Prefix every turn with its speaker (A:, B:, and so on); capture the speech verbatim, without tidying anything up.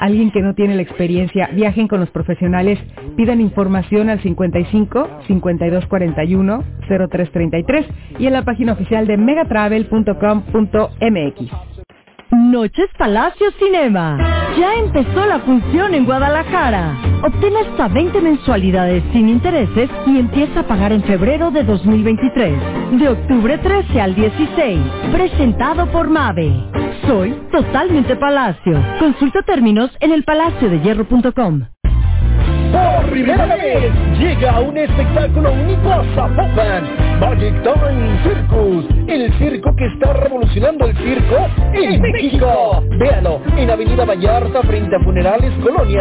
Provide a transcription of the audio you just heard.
A: alguien que no tiene la experiencia, viajen con los profesionales, pidan información al cincuenta y cinco, cincuenta y dos cuarenta y uno, cero tres treinta y tres y en la página oficial de megatravel punto com punto m x.
B: Noches Palacio Cinema. Ya empezó la función en Guadalajara. Obtén hasta veinte mensualidades sin intereses y empieza a pagar en febrero de dos mil veintitrés. De octubre trece al dieciséis. Presentado por Mave. Soy totalmente Palacio. Consulta términos en el palacio de hierro punto com.
C: Por primera vez llega un espectáculo único a Zapopan, Magic Time Circus, el circo que está revolucionando el circo en México. Véalo en Avenida Vallarta frente a Funerales Colonia.